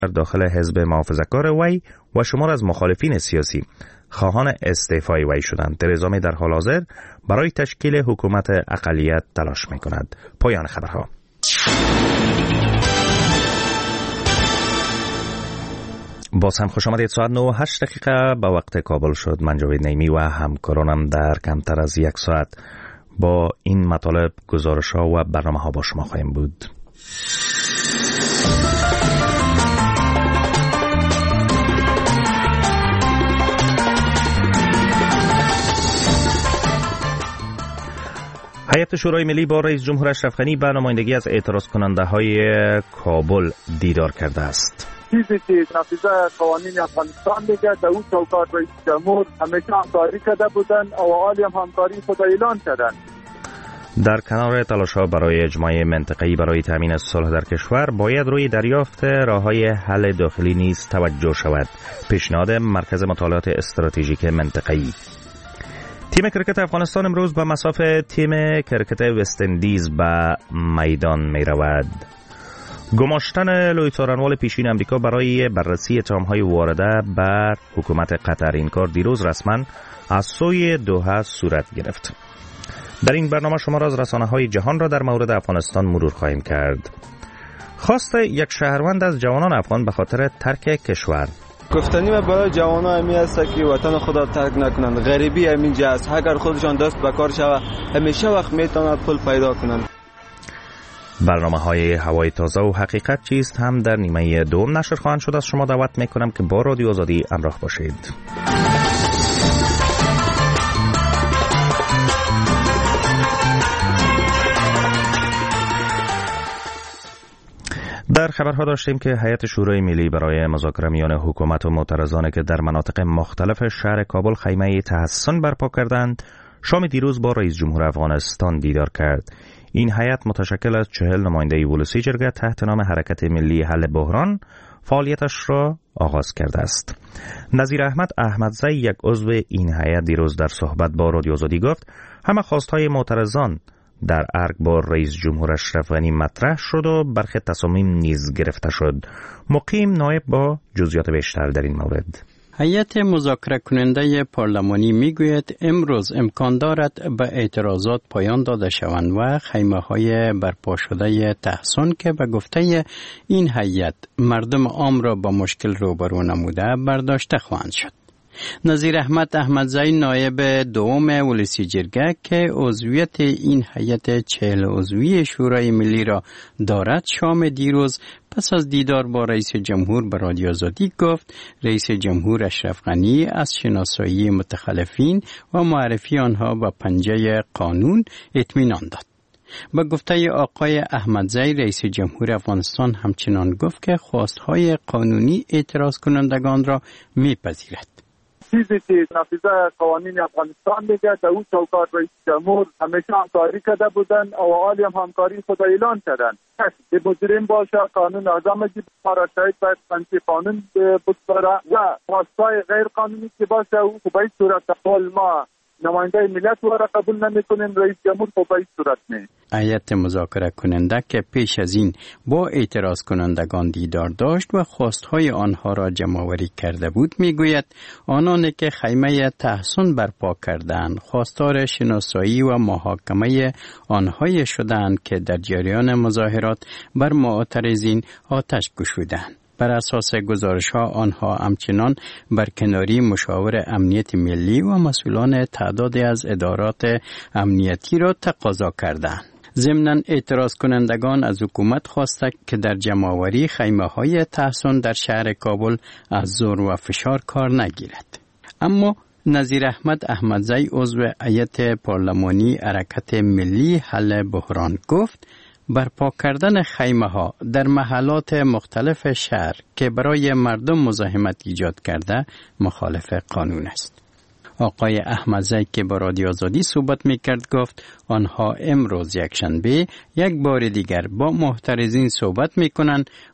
داخل حزب محافظه‌کار وی و شمار از مخالفین سیاسی خواهان استعفای وی شدند. ترزا می در حال حاضر برای تشکیل حکومت اقلیت تلاش می کند. پایان خبرها. باز هم خوش آمدید. ساعت 9:08 به وقت کابل شد. من جاوید نیمی و همکارانم در کمتر از یک ساعت با این مطالب، گزارش‌ها و برنامه‌ها با شما خواهیم بود. هیئت شورای ملی با رئیس جمهور اشرف غنی به نمایندگی از اعتراض کننده های کابل دیدار کرده است. چیزی که نافذه قوانین افغانستان دیگه در اون چوکات رئیس جمهور همیشه همکاری کرده بودن و حالی هم همکاری خود اعلان کردن. در کنار تلاش‌ها برای اجماع منطقه‌ای برای تامین صلح در کشور، باید روی دریافت راه‌های حل داخلی نیز توجه شود. پیشنهاد مرکز مطالعات استراتژیک منطقه‌ای. تیم کرکت افغانستان امروز به مساف تیم کرکت وست اندیز به میدان می رود. گماشتن لویی څارنوال پیشین امریکا برای بررسی اتهام‌های وارده بر حکومت قطر، این کار دیروز رسما از سوی دوحه صورت گرفت. در این برنامه شما را از رسانه‌های جهان را در مورد افغانستان مرور خواهیم کرد. خواست یک شهروند از جوانان افغان به خاطر ترک کشور. گفتنی و برای جوانان همی است که وطن خود را ترک نکنند. غریبی همینجا است. اگر خودشان دست به کار شود همیشه وقت میتواند پول پیدا کنند. برنامه‌های هوای تازه و حقیقت چیست هم در نیمه دوم نشر خواهند شد. از شما دعوت میکنم که با رادیو آزادی همراه باشید. در خبرها داشتیم که هیئت شورای ملی برای مذاکره میان حکومت و معترضانی که در مناطق مختلف شهر کابل خیمه تحسن برپا کردند، شام دیروز با رئیس جمهور افغانستان دیدار کرد. این هیئت متشکل از 40 نماینده ولسی جرگه تحت نام حرکت ملی حل بحران فعالیتش را آغاز کرده است. نظیر احمد احمدزی، یک عضو این هیئت، دیروز در صحبت با رادیو آزادی گفت همه خواستهای معترضان در ارگ با رئیس جمهور اشرف غنی مطرح شد و برخی تصامیم نیز گرفته شد. مقیم نایب با جزئیات بیشتر در این مورد. هیئت مذاکره کننده پارلمانی میگوید امروز امکان دارد به اعتراضات پایان داده شوند و خیمه‌های برپا شده تحسن که به گفته این هیئت مردم عام را با مشکل روبرو نموده برداشته خواهند شد. نظیر احمد احمدزی، نایب دوم ولسی جرگه که عضویت این هیئت 40 عضوی شورای ملی را دارد، شام دیروز پس از دیدار با رئیس جمهور به رادیو آزادی گفت رئیس جمهور اشرف غنی از شناسایی متخلفین و معرفی آنها به پنجه قانون اطمینان داد. با گفته آقای احمدزی، رئیس جمهور افغانستان همچنان گفت که خواستهای قانونی اعتراض کنندگان را میپذیرد. چیزی که نافذه قوانین افغانستان دیگه در اون چوکات رئیس جمهور همیشه همکاری کرده بودن و حالی هم همکاری خود اعلان کردن. که مجرم باشه قانون اعظم جدید را شاید باید پنچه قانون بگذاره و خواستای غیر قانونی که باشه او به این صورت ما نماینده ملت را قبول نمی‌کنیم. رئیس جمهور به این صورت نه. هیئت مذاکره کننده که پیش از این با اعتراض کنندگان دیدار داشت و خواستهای آنها را جمع‌آوری کرده بود، میگوید آنانی که خیمه تحسن برپا کردند خواستار شناسایی و محاکمه آنهایی شدند که در جریان مظاهرات بر معترضین آتش گشودند. بر اساس گزارش‌ها آنها همچنان برکناری مشاور امنیت ملی و مسئولان تعدادی از ادارات امنیتی را تقاضا کردند. ضمناً اعتراض کنندگان از حکومت خواستند که در جمع‌آوری خیمه‌های تحسن در شهر کابل از زور و فشار کار نگیرد. اما نظیر احمد احمدزی، عضو هیئت پارلمانی حرکت ملی حل بحران، گفت برپا کردن خیمه‌ها در محلات مختلف شهر که برای مردم مزاحمت ایجاد کرده مخالف قانون است. آقای احمدزی که با رادیو آزادی صحبت می‌کرد گفت آنها امروز یکشنبه یک بار دیگر با محترضین صحبت می‌کنند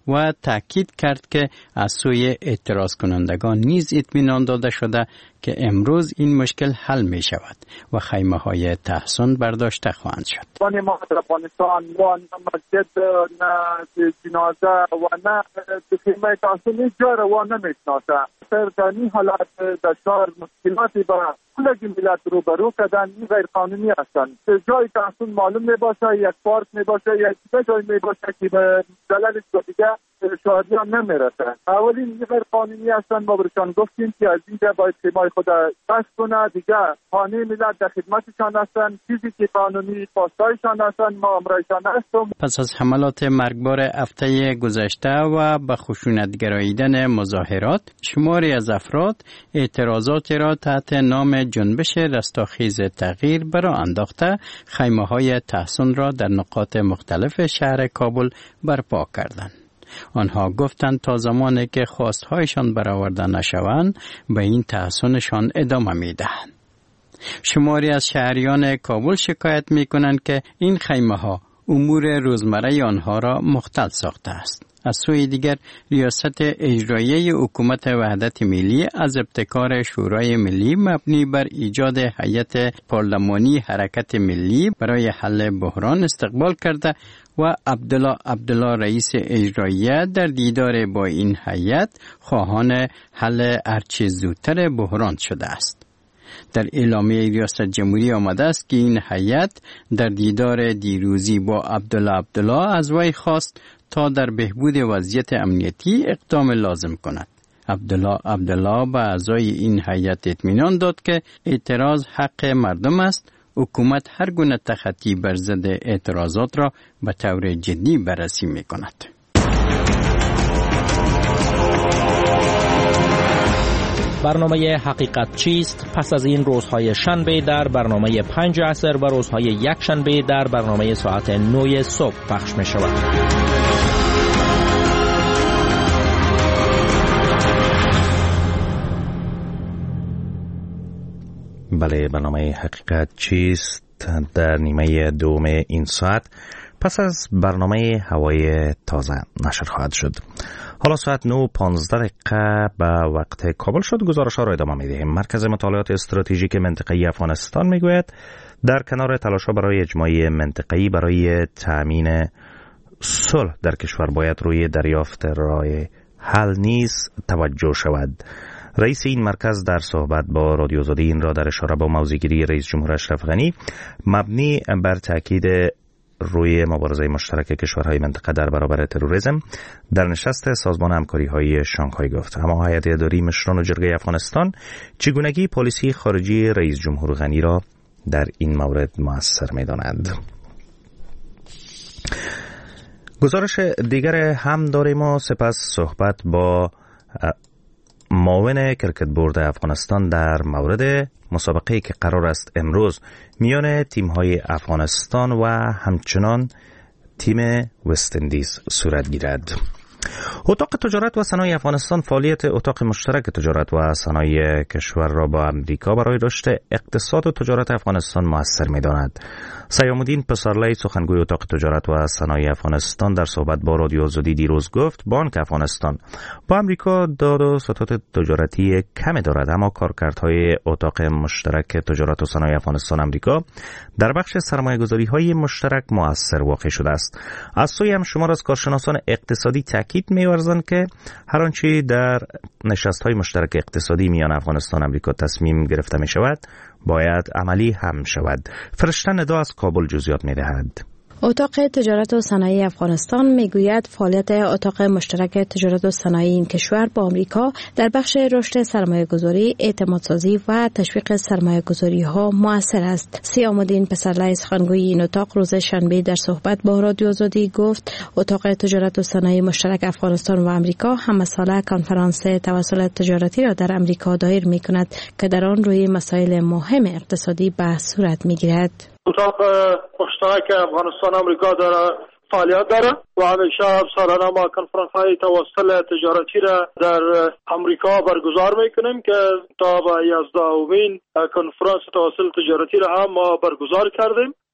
و تاکید کرد که از سوی اعتراض کنندگان نیز اطمینان داده شده که امروز این مشکل حل می شود و خیمه های تحصن برداشته خواهند شد. وان ما در افغانستان وان مسجد نه جنازه و نه خیمه تحصن جا رو نمیشناسه. در این حالت در شهر مشکلاتی با کل ملت روبرو کردن این غیر قانونی هستند. جای تحصن معلوم می باشه، یک پارک می باشه، یک جای می باشه که به دلایل دیگه شهریان نمیرسه. اولین این غیر قانونی هستند. ما برشان گفتیم که از اینجا باید خیمه خود بس کنه. دیگه خانه ملت در خدمتشان هستند. چیزی که قانونی پاسدارشان هستند ما امرایشان هستیم. پس از حملات مرگبار هفته گذشته و به خشونت گراییدن مظاهرات، شماری از افراد اعتراضات را تحت نام جنبش رستاخیز تغییر برآ انداخته خیمه های تحصن را در نقاط مختلف شهر کابل برپا کردند. آنها گفتند تا زمانی که خواستهایشان برآورده نشوند به این تحصنشان ادامه میدهند. شماری از شهریان کابل شکایت میکنند که این خیمه ها امور روزمره آنها را مختل ساخته است. از سوی دیگر ریاست اجرایی حکومت وحدت ملی از ابتکار شورای ملی مبنی بر ایجاد هیئت پارلمانی حرکت ملی برای حل بحران استقبال کرده و عبدالله رئیس اجرایی در دیدار با این هیئت خواهان حل هرچه زودتر بحران شده است. در اعلامیه ریاست جمهوری آمده است که این هیئت در دیدار دیروزی با عبدالله از وی خواست تا در بهبود وضعیت امنیتی اقدام لازم کند. عبدالله به اعضای این هیئت اطمینان داد که اعتراض حق مردم است. حکومت هر گونه تخطی بر ضد اعتراضات را به طور جدی بررسی می‌کند. برنامه حقیقت چیست پس از این روزهای شنبه در برنامه 5 عصر و روزهای یک شنبه در برنامه ساعت 9 صبح پخش می شود. بله، برنامه حقیقت چیست در نیمه دوم این ساعت پس از برنامه هوای تازه نشر خواهد شد. حالا ساعت 9:15 به وقت کابل شد. گزارش ها را ادامه می دهیم. مرکز مطالعات استراتژیک منطقه‌ای افغانستان می گوید در کنار تلاش ها برای اجماع منطقه‌ای برای تأمین صلح در کشور باید روی دریافت راه حل نیز توجه شود. رئیس این مرکز در صحبت با رادیو آزادی این را در اشاره با موضع‌گیری رئیس جمهور اشرف غنی مبنی بر تاکید روی مبارزه مشترک کشورهای منطقه در برابر تروریسم در نشست سازمان همکاری‌های شانگهای گفت. اما هیئت اداری مشران و جرگه افغانستان چگونگی پالیسی خارجی رئیس جمهور غنی را در این مورد مؤثر می‌داند. گزارش دیگر هم داریم و سپس صحبت با معاون کرکت بورد افغانستان در مورد مسابقه‌ای که قرار است امروز میان تیم‌های افغانستان و همچنان تیم وست اندیز صورت گیرد. اتاق تجارت و صنایع افغانستان فعالیت اتاق مشترک تجارت و صنایع کشور را با امریکا برای رشد اقتصاد و تجارت افغانستان مؤثر می‌داند. سیام الدین پسرلی سخنگوی اتاق تجارت و صنایع افغانستان در صحبت با رادیو آزادی دیروز گفت بانک افغانستان با امریکا داد و ستد تجارتی کمی دارد، اما کارکردهای اتاق مشترک تجارت و صنایع افغانستان امریکا در بخش سرمایه‌گذاری‌های مشترک مؤثر واقع شده است. از سوی هم شمار از کارشناسان اقتصادی تاکید می‌ورزند که هر آنچه در نشست‌های مشترک اقتصادی میان افغانستان و امریکا تصمیم گرفته می‌شود باید عملی هم شود. فرشته ندا از کابل جزئیات می‌دهد. اتاق تجارت و صنایع افغانستان میگوید فعالیت اتاق مشترک تجارت و صنایع این کشور با آمریکا در بخش رشد سرمایه‌گذاری، اعتمادسازی و تشویق سرمایه‌گذاری‌ها مؤثر است. سیام الدین پسرلی سخنگوی این اتاق روز شنبه در صحبت با رادیو آزادی گفت اتاق تجارت و صنایع مشترک افغانستان و آمریکا همساله کنفرانس توسل تجارتی را در آمریکا دایر می‌کند که در آن روی مسائل مهم اقتصادی بحث صورت می‌گیرد. اتاق مشترک افغانستان آمریکا داره فعالیت داره و همیشه سالانه ما کنفرانس های توسل تجارتی را در آمریکا برگزار میکنیم که تا به 11مین کنفرانس توسل تجارتی را هم ما برگزار کردیم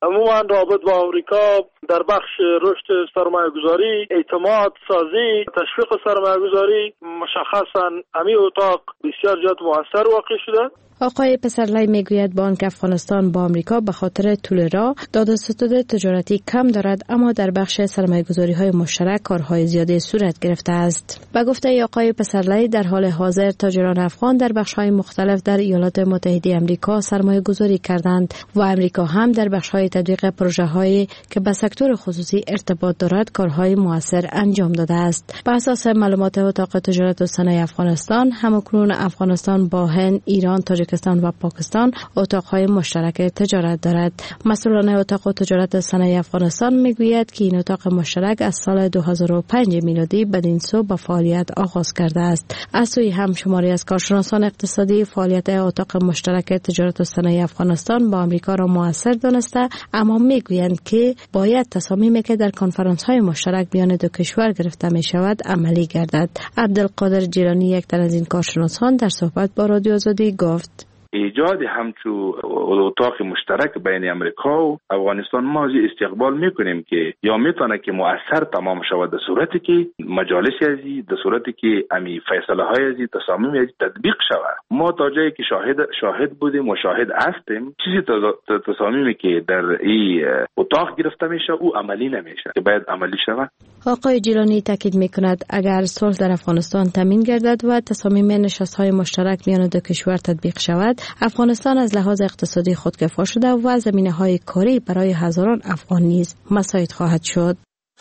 عموما رابط با آمریکا در بخش رشد سرمایه‌گذاری، اعتماد سازی، تشویق سرمایه‌گذاری مشخصاً همین اتاق بسیار زیاد موثر واقع شده. آقای پسرلی میگوید بانک افغانستان با آمریکا به خاطر طول راه داد و ستد تجارتی کم دارد، اما در بخش سرمایه‌گذاری‌های مشترک کارهای زیادی صورت گرفته است. به گفته آقای پسرلی در حال حاضر تاجران افغان در بخش‌های مختلف در ایالات متحده آمریکا سرمایه‌گذاری کردند و آمریکا هم در بخش‌های تطبیق پروژه‌هایی که به سکتور خصوصی ارتباط دارد کارهای موثر انجام داده است. بر اساس معلومات اتاق تجارت و صنایع افغانستان، همکنون افغانستان با هند، ایران، تاجیکستان و پاکستان اتاق‌های مشترک تجارت دارد. مسئولان اتاق تجارت صنایع افغانستان میگوید که این اتاق مشترک از سال 2005 میلادی بدین سو به فعالیت آغاز کرده است. از سوی هم شماری از کارشناسان اقتصادی فعالیت اتاق مشترک تجارت و صنایع افغانستان با آمریکا را موثر دانسته، اما میگویند که باید تصامیمی که در کنفرانس‌های مشترک میان دو کشور گرفته می شود عملی گردد. عبدالقادر جیلانی، یک تن از این کارشناسان، در صحبت با رادیو آزادی گفت: ایجاد همچو اتاق مشترک بین امریکا و افغانستان ما استقبال میکنیم که یا میتونه که مؤثر تمام شود در صورتی که مجالس ازی، در صورتی که امی فیصله های ازی، تصامیم ازی تطبیق شود. ما تا جایی که شاهد بودیم و شاهد هستیم، چیزی تصامیمی که در این اتاق گرفته میشه او عملی نمیشه که باید عملی شود. آقای جیلانی تاکید میکند اگر صلح در افغانستان تامین گردد و تصامیم نشست‌های مشترک میان دو کشور تطبیق شود، افغانستان از لحاظ اقتصادی خودکفا شده و زمینه‌های کاری برای هزاران افغان نیز مساعد خواهد شد.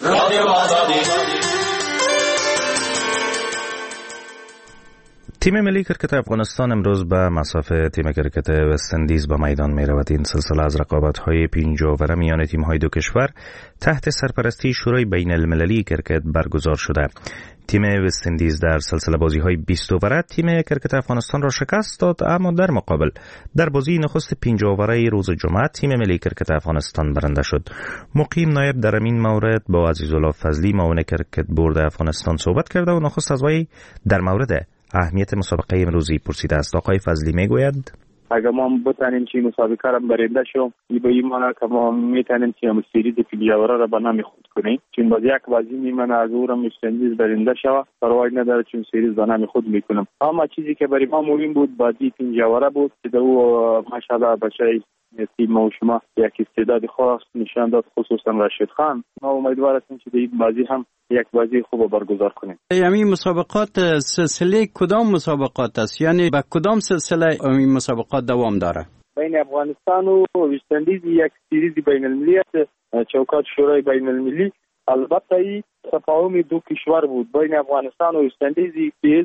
تیم ملی کرکت افغانستان امروز به مسافه تیم کرکت وست اندیز به میدان می رود. این سلسله از رقابت‌های 5 اوور میان تیم‌های دو کشور تحت سرپرستی شورای بین المللی کرکت برگزار شده. تیم وست اندیز در سلسله بازی‌های 20 اووره تیم کرکت افغانستان را شکست داد، اما در مقابل در بازی نخست 5 اووره روز جمعه تیم ملی کرکت افغانستان برنده شد. مقیم نایب در این مورد با عزیزالله فضلی معاون کرکت بورد افغانستان صحبت کرده و نخست از وی در مورد اهمیت مسابقه امروزی پرسیده است. آقای فضلی میگوید: اگر ما بتانیم که مسابقه را برنده شوم، به این معنی که ما میتونیم که سریز پیلیاورا را به نام خود کنیم، چون باز یک بازی میمونه از او را مستندیز برنده شود، پرواز نداره چون سریز به نام خود میکنم. اما چیزی که برای ما مهم بود بازی پیلیاورا بود که او ماشاءالله بچه‌ای تیم و شما یک استعداد خاص نشان داد، خصوصا رشید خان. ما امیدوار هستیم که این بازی هم یک بازی خوب برگزار کنیم. این مسابقات سلسله کدام مسابقات است؟ یعنی با کدام سلسله این مسابقات دوام داره؟ بین افغانستان و وست اندیز یک سریز بین المللی است، چوکات شورای بین المللی. البته این تفاهم دو کشور بود بین افغانستان و وست اندیز.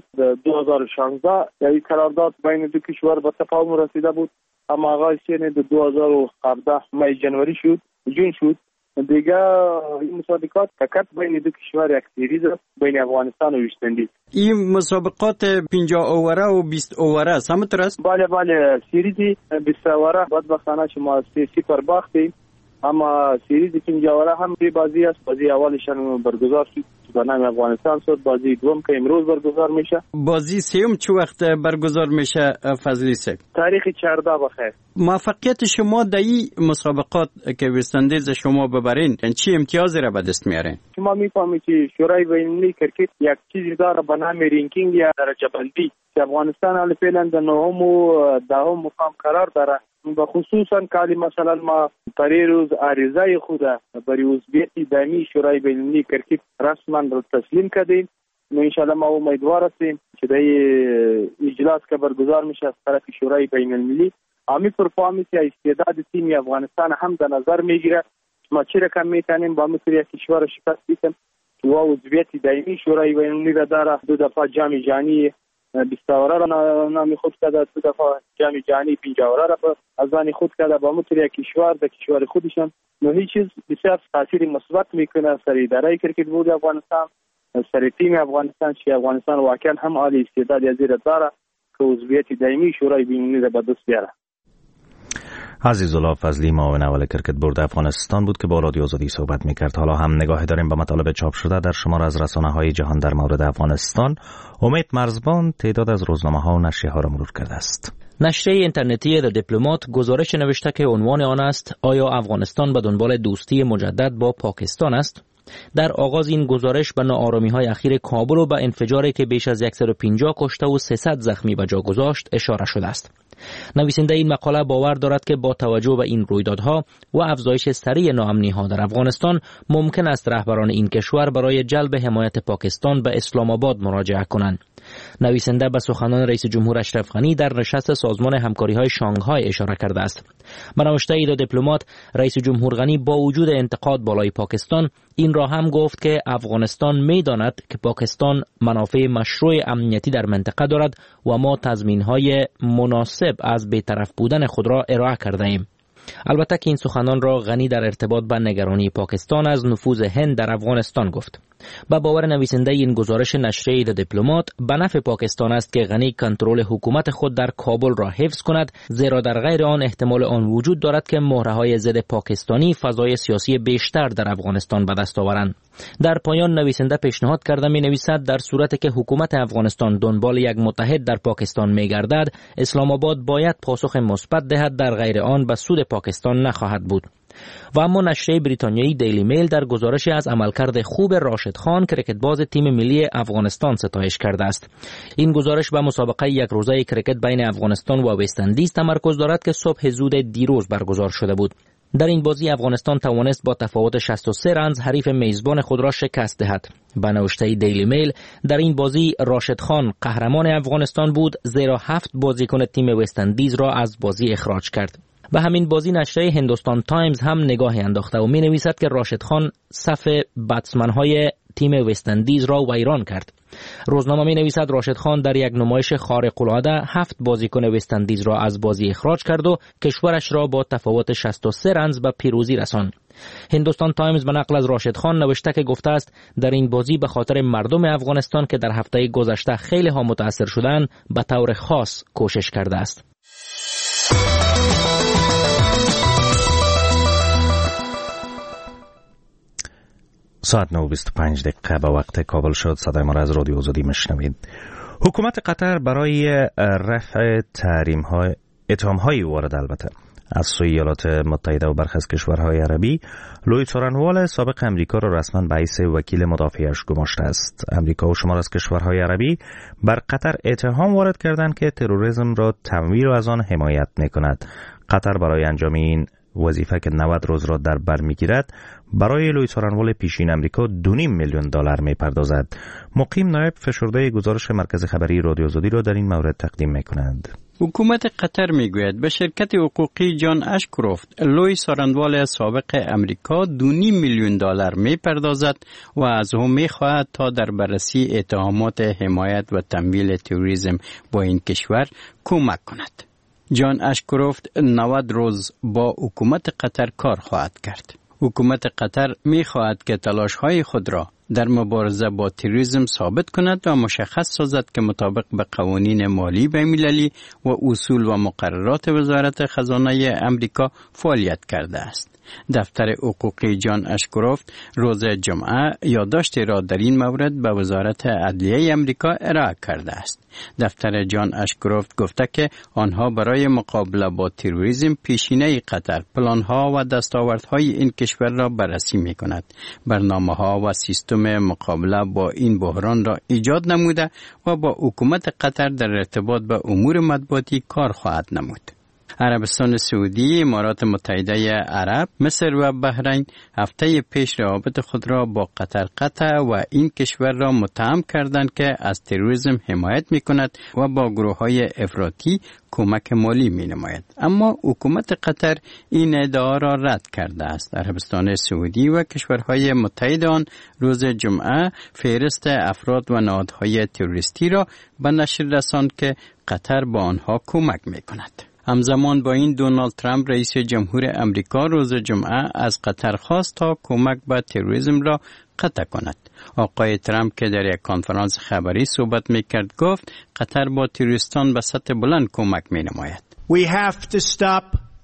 2016 یعنی قرارداد بین دو کشور به تفاهم رسیده بود، اما آغاز سن 2017 مای جنوری شد، جون شد. دیگه این مسابقات فقط بین دو کشور یک سریز است بین افغانستان و وست اندیز. این مسابقات 50 اووره و 20 اووره است همونطور است؟ بله سریز 20 اووره بدبختانه شما 0 باختیم، اما سریز 50 اووره هم به بازی است. بازی اولشان برگزار شد به نام افغانستان شد، بازی دوم که امروز برگزار میشه. بازی سوم چه وقت برگزار میشه فضلی صاحب؟ تاریخ 14 بخیر. موفقیت شما در این مسابقات که وست اندیز شما ببرین چه امتیازی را به دست میارین؟ شما میفهمید که شورای بین المللی کرکت یک چیزی داره به نام رینکینگ یا درجه بندی که افغانستان حالا فعلا در 9 و 10 مقام قرار داره. و خصوصا کالی مثلا ما پریروز عریضه خود برای عضویت دائمی شورای بین المللی کرکت رسما تسلیم کردیم. ان شاء الله ما امیدوار هستیم که در اجلاس که برگزار میشه از طرف شورای بین المللی امی پرفورمنس یا استعداد تیم افغانستان هم در نظر میگیره. ما چه رقم میتونیم با مثل یک کشور شکست بدیم که عضویت دائمی شورای بین المللی را داره. 2 دفعه جام جهانی 20 اووره را نام خود کرده، 2 دفعه جام جهانی 50 اووره را از آن خود کرده. با مثل یک کشور در کشور خودشان هیچ چیز بسیار تاثیر مثبت میکنه سر اداره کرکت بورد افغانستان، سر تیم افغانستان که افغانستان واقعا هم عالی استعداد زیر داره که عضویت دائمی شورای بین المللی را به دست بیاره. عزیزالله فضلی معاون اول کرکت بورد افغانستان بود که با رادیو آزادی صحبت میکرد. حالا هم نگاهی داریم به مطالب چاپ شده در شمار از رسانه‌های جهان در مورد افغانستان. امید مرزبان تعداد از روزنامه‌ها و نشریه‌ها را مرور کرده است. نشریه اینترنتی د دیپلمات گزارش نوشته که عنوان آن است آیا افغانستان به دنبال دوستی مجدد با پاکستان است؟ در آغاز این گزارش به ناآرامی‌های اخیر کابل و به انفجاری که بیش از 150 کشته و 300 زخمی به جا گذاشت اشاره شده است. نویسنده این مقاله باور دارد که با توجه به این رویدادها و افزایش سریع ناامنی‌ها در افغانستان ممکن است رهبران این کشور برای جلب حمایت پاکستان به اسلام آباد مراجعه کنند. نویسنده به سخنان رئیس جمهور اشرف غنی در نشست سازمان همکاری‌های شانگهای اشاره کرده است. به نوشته ای دیپلمات، رئیس جمهور غنی با وجود انتقاد بالای پاکستان این را هم گفت که افغانستان می‌داند که پاکستان منافع مشروع امنیتی در منطقه دارد و ما تضمین‌های مناسب از بی‌طرف بودن خود را ارائه کرده ایم. البته که این سخنان را غنی در ارتباط با نگرانی پاکستان از نفوذ هند در افغانستان گفت. با باور نویسنده این گزارش نشریه دیپلمات، به نفع پاکستان است که غنی کنترل حکومت خود در کابل را حفظ کند، زیرا در غیر آن احتمال آن وجود دارد که مهره‌های ضد پاکستانی فضای سیاسی بیشتر در افغانستان به دست آورند. در پایان نویسنده پیشنهاد کرده می‌نویسد در صورتی که حکومت افغانستان دنبال یک متحد در پاکستان می‌گردد، اسلام آباد باید پاسخ مثبت دهد، در غیر آن به سود پاکستان نخواهد بود. و اما نشریه بریتانیایی دیلی میل در گزارشی از عملکرد خوب راشد خان کرکتباز تیم ملی افغانستان ستایش کرده است. این گزارش به مسابقه یک روزه کرکت بین افغانستان و وست اندیز تمرکز دارد که صبح زود دیروز برگزار شده بود. در این بازی افغانستان توانست با تفاوت 63 رنز حریف میزبان خود را شکست دهد. به نوشته دیلی میل، در این بازی راشد خان قهرمان افغانستان بود، زیرا 7 بازیکن تیم وست اندیز را از بازی اخراج کرد. به همین بازی نشریه هندوستان تایمز هم نگاهی انداخته و می نویسد که راشد خان صف بتسمن‌های تیم وست اندیز را ویران کرد. روزنامه می نویسد راشد خان در یک نمایش خارق‌العاده 7 بازیکن وست اندیز را از بازی اخراج کرد و کشورش را با تفاوت 63 رنز به پیروزی رساند. هندوستان تایمز به نقل از راشد خان نوشته که گفته است در این بازی به خاطر مردم افغانستان که در هفته گذشته خیلی ها متاثر شدند به طور خاص کوشش کرده است. ساعت 9:25 به وقت کابل شد. صدای ما را از رادیو آزادی میشنوید. حکومت قطر برای رفع اتهام‌های وارد البته از سوی ایالات متحده و برخی از کشورهای عربی، لوی څارنوال سابق امریکا را رسما به حیث وکیل مدافعش گماشته است. امریکا و شمار از کشورهای عربی بر قطر اتهام وارد کردند که تروریسم را تمویل و از آن حمایت می‌کند. قطر برای انجام این وظیفه که 90 روز را در بر میگیرد برای لوی څارنوال پیشین امریکا $2.5 میلیون میپردازد. مقیم نایب فشرده گزارش مرکز خبری رادیو آزادی را در این مورد تقدیم میکنند. حکومت قطر میگوید به شرکت حقوقی جان اشکروفت لوی څارنوال سابق امریکا $2.5 میلیون میپردازد و از او میخواهد تا در بررسی اتهامات حمایت و تمویل تروریسم با این کشور کمک کند. جان اشکروفت 90 روز با حکومت قطر کار خواهد کرد. حکومت قطر می خواهد که تلاش‌های خود را در مبارزه با تروریسم ثابت کند و مشخص سازد که مطابق به قوانین مالی بین‌المللی و اصول و مقررات وزارت خزانه امریکا فعالیت کرده است. دفتر حقوقی جان اشکروفت روز جمعه یادداشتی را در این مورد به وزارت عدلیه امریکا ارائه کرده است. دفتر جان اشکروفت گفته که آنها برای مقابله با تروریسم پیشینه قطر پلانها و دستاوردهای این کشور را بررسی می کند. برنامه‌ها و سیستم مقابله با این بحران را ایجاد نموده و با حکومت قطر در ارتباط به امور مطبوعاتی کار خواهد نمود. عربستان سعودی، امارات متحده عرب، مصر و بحرین هفته پیش روابط خود را با قطر قطع و این کشور را متهم کردند که از تروریسم حمایت می کند و با گروه های افراطی کمک مالی می نماید. اما حکومت قطر این ادعا را رد کرده است. عربستان سعودی و کشورهای متحد آن روز جمعه فهرست افراد و نهادهای تروریستی را به نشر رساند که قطر با آنها کمک می کند. همزمان با این دونالد ترامپ رئیس جمهور امریکا روز جمعه از قطر خواست تا کمک به تروریسم را قطع کند. آقای ترامپ که در یک کنفرانس خبری صحبت میکرد گفت قطر با تروریستان به سطح بلند کمک مینماید. We have to stop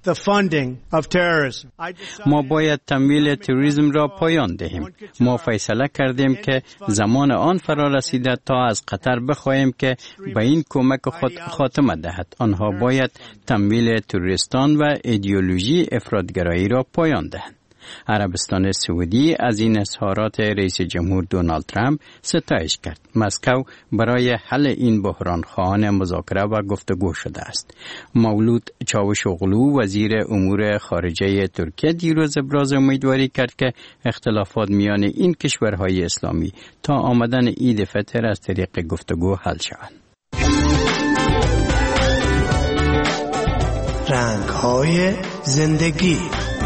ما باید تمویل تروریسم را پایان دهیم. ما فیصله کردیم که زمان آن فرا رسیده تا از قطر بخواهیم که به این کمک خود خاتمه دهد. آنها باید تمویل تروریستان و ایدئولوژی افراطگرایی را پایان دهند. عربستان سعودی از این اظهارات رئیس جمهور دونالد ترامپ ستایش کرد. مسکو برای حل این بحران خواهان مذاکره و گفتگو شده است. مولود چاوشوغلو وزیر امور خارجه ترکیه دیروز ابراز امیدواری کرد که اختلافات میان این کشورهای اسلامی تا آمدن عید فطر از طریق گفتگو حل شوند. رنگ‌های زندگی.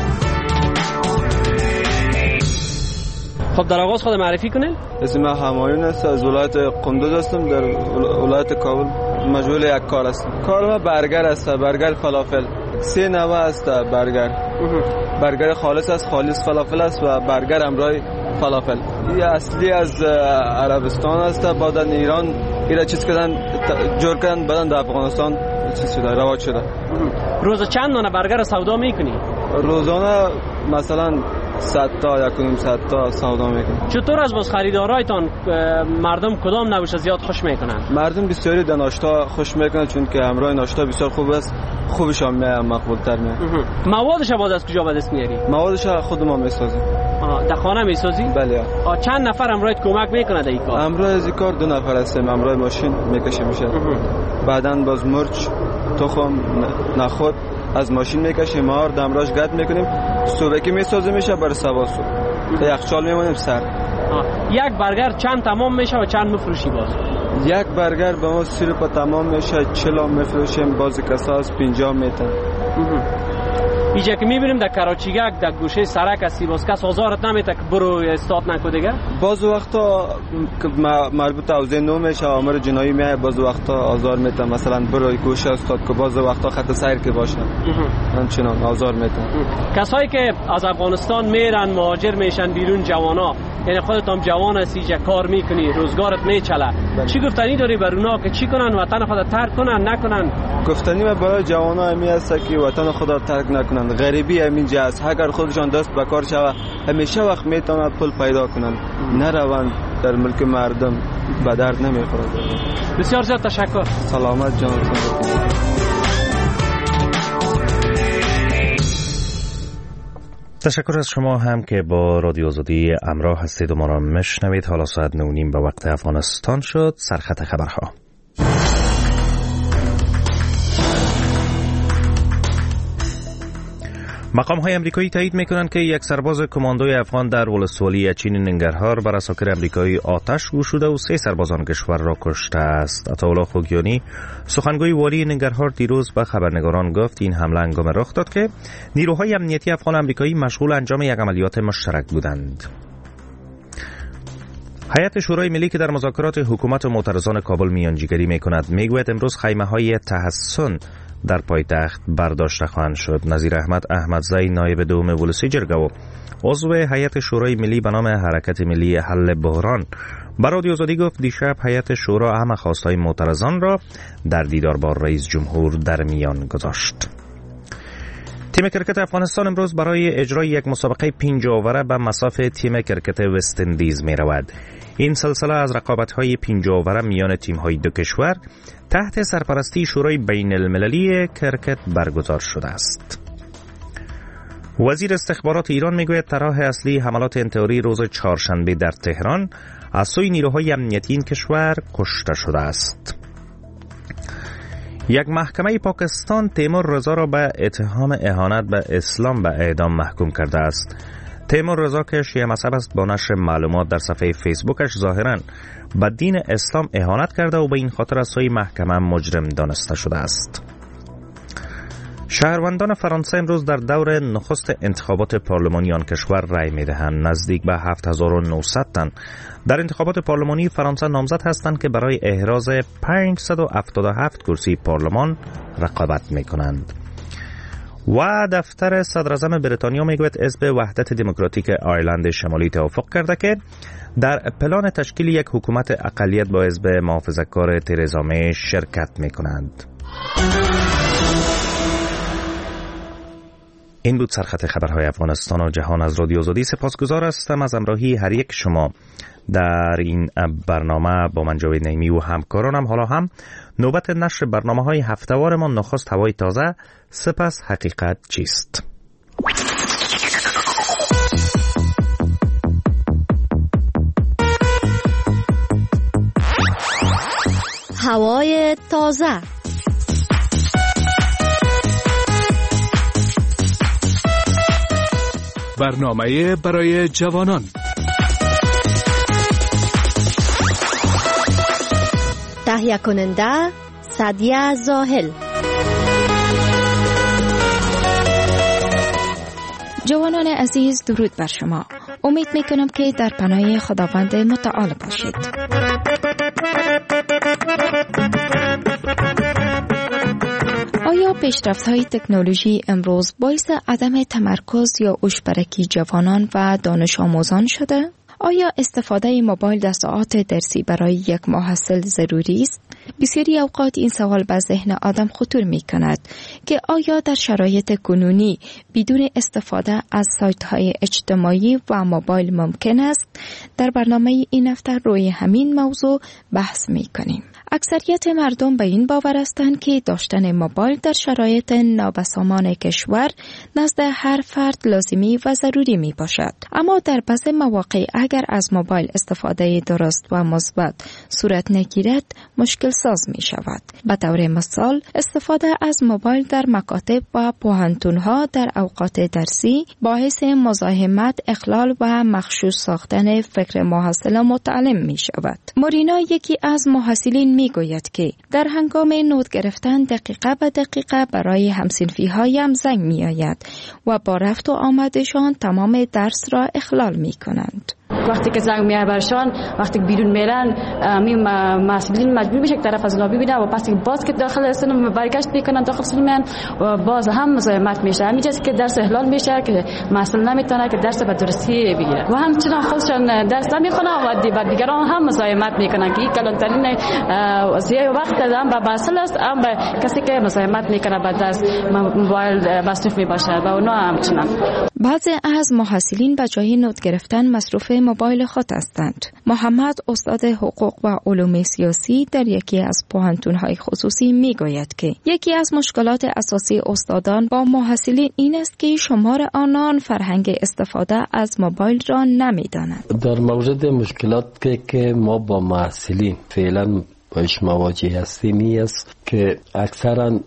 خب در آغاز خود معرفی کنین. اسم من همایون است، از ولایت قندوز هستم، در ولایت کابل. مشغول یک کار هستم. کار ما برگر است، برگر فلافل. 3 نوع است برگر. برگر خالص است، خالص فلافل است و برگر همراه فلافل. این اصلی از عربستان است، بعد از ایران ایرا چیز کردن جور کردن، بعد در افغانستان چیز شده، رواج شده. روز چند دانه برگر سودا میکنی؟ روزانه مثلا 100 تا 100 تا سودا میکنم. چطور از باز خریدارایتان مردم کدام نوش زیاد خوش میکنن؟ مردم بسیاری در ناشتا خوش میکنن، چون که همراه ناشتا بسیار خوب است، خوبشان میاد، مقبول تر میاد. موادش باز از کجا به دست میاری؟ موادش خود ما میسازیم. در خانه میسازی؟ بله. چند نفر همراهت کمک میکنه در این کار؟ همراه از این کار 2 نفر هستیم، همراه ماشین میکشه میشه. بعداً باز مرچ، تخم، نخود از ماشین میکشیم، مار دمراش گرد میکنیم، صبح که میسازه میشه بر سوا صبح یخچال میمونیم سر. یک برگر چند تمام میشه و چند مفروشی باز؟ یک برگر به ما 30 روپیه تمام میشه، 40 میفروشیم، بعضی کسا از 50 میتن. اینجا که میبینیم در کراچیگک در گوشه سرک هستی، باز کس آزارت نمیته که برو استاد نکو دیگه؟ بعض وقتا مربوط اوضاع نو میشه، آمار جنایی میای، بعض وقتا آزار میته، مثلا برو گوشه استاد که بعض وقتا خط سیر که باشه همچنان آزار میته. کسایی که از افغانستان میرن مهاجر میشن بیرون، جوانا، یعنی خودت هم جوان هستی، اینجا کار میکنی، روزگارت میچله، چی گفتنی داری بر اونا که چی کنن، وطن خود ترک کنن نکنن؟ گفتنی برای جوانا همی است که وطن خود ترک نکنن. غریبی همینجا است، اگر خودشان دست به کار شوه همیشه وقت میتونن پول پیدا کنن، نروند در ملک مردم به درد نمیخورد. بسیار زیاد تشکر. سلامت جان. تشکر از شما هم که با رادیو آزادی همراه هستید و ما را میشنوید. حالا ساعت 9:30 به وقت افغانستان شد. سرخط خبرها. مقام‌های آمریکایی تایید می‌کنند که یک سرباز کماندوی افغان در ولسوالی اچین ننگرهار بر اساکر آمریکایی آتش گشوده و 3 سربازان کشور را کشته است. عطاالله خوگیانی سخنگوی والی ننگرهار دیروز به خبرنگاران گفت این حمله هنگام رخ داد که نیروهای امنیتی افغان و آمریکایی مشغول انجام یک عملیات مشترک بودند. هیئت شورای ملی که در مذاکرات حکومت و معترضان کابل میانجیگری می‌کند میگوید امروز خیمه‌های تحسن در پایتخت برداشته خواهند شد. نظیر احمد احمدزی نایب دوم ولسی جرگه و عضو هیئت شورای ملی به نام حرکت ملی حل بحران به رادیو آزادی گفت دیشب هیئت شورا همه خواستهای معترضان را در دیدار با رئیس جمهور در میان گذاشت. تیم کرکت افغانستان امروز برای اجرای یک مسابقه 5 اووره به مصاف تیم کرکت وست اندیز می رود. این سلسله از رقابت‌های 5 اووره میان تیم‌های دو کشور تحت سرپرستی شورای بین المللی کرکت برگزار شده است. وزیر استخبارات ایران میگوید طرح اصلی حملات انتحاری روز چهارشنبه در تهران از سوی نیروهای امنیتی این کشور کشته شده است. یک محکمه پاکستان تیمور رضا را به اتهام اهانت به اسلام به اعدام محکوم کرده است. تیمور رضا که شیعه مذهب است با نشر معلومات در صفحه فیسبوکش ظاهراً به دین اسلام اهانت کرده و به این خاطر از سوی محکمه مجرم دانسته شده است. شهروندان فرانسه امروز در دور نخست انتخابات پارلمانی آن کشور رأی می‌دهند. نزدیک به 7900 تن در انتخابات پارلمانی فرانسه نامزد هستند که برای احراز 577 کرسی پارلمان رقابت می‌کنند. و دفتر صدراعظم بریتانیا میگوید حزب وحدت دموکراتیک آیرلند شمالی توافق کرده که در پلان تشکیل یک حکومت اقلیت با حزب محافظه‌کار ترزا می شرکت می‌کنند. این بود سرخط خبرهای افغانستان و جهان از رادیو آزادی. سپاسگزار هستم از همراهی هر یک شما در این برنامه با من جاوید نعیمی و همکارانم. حالا هم نوبت نشر برنامه‌های هفته‌وارمان. نخست هوای تازه، سپس حقیقت چیست. هوای تازه. برنامه برای جوانان. تهیه کننده سعدیه زاهل. جوانان عزیز، درود بر شما. امید میکنم که در پناه خداوند متعال باشید. آیا پیشرفت‌های تکنولوژی امروز باعث عدم تمرکز یا هوش‌برکی جوانان و دانش آموزان شده؟ آیا استفاده موبایل در ساعات درسی برای یک محصل ضروری است؟ بسیاری اوقات این سوال به ذهن آدم خطور می کند که آیا در شرایط کنونی بدون استفاده از سایت‌های اجتماعی و موبایل ممکن است؟ در برنامه این هفته روی همین موضوع بحث می کنیم. اکثریت مردم به این باور هستند که داشتن موبایل در شرایط نابسامان کشور نزد هر فرد لازمی و ضروری می باشد. اما در بعض مواقع اگر از موبایل استفاده درست و مثبت صورت نگیرد مشکل ساز می شود. به طور مثال استفاده از موبایل در مکاتب و پوهنتون‌ها در اوقات درسی باعث مزاحمت، اخلال و مغشوش ساختن فکر محصل متعلم می شود. مورینا یکی از محصلین می گوید که در هنگام نوت گرفتن دقیقه به دقیقه برای هم‌صنفی‌هایم زنگ می آید و با رفت و آمدشان تمام درس را اخلال می کنند. وقتی که زنگ میاد برشان، وقتی بیرون میرن مسئولین مجبور میشه که طرف از لابی بیدن و پس که باز که داخل سنم برگشت میکنن داخل سنم و باز هم مزاحمت میشه. همین چیزی که درس احلال میشه که مسئول نمیتونه که درس به درستی بگیره و همچنان خودشان درس نمیخونن و بعد دیگران هم مزاحمت میکنن که این کلانترین زیاد وقت دادن به مسئول است، هم به کسی که مزاحمت میکنه به درس موبایل مصروف میباشه و اونا همچنان. بعضی از محصلین به جای نوت گرفتن مصروف موبایل خود هستند. محمد استاد حقوق و علوم سیاسی در یکی از پوهنتون‌های خصوصی میگوید که یکی از مشکلات اساسی استادان با محصلین این است که شمار آنان فرهنگ استفاده از موبایل را نمی‌دانند. در مورد مشکلات که ما با محصلین فعلا باش مواجه هستیم این است که اکثرا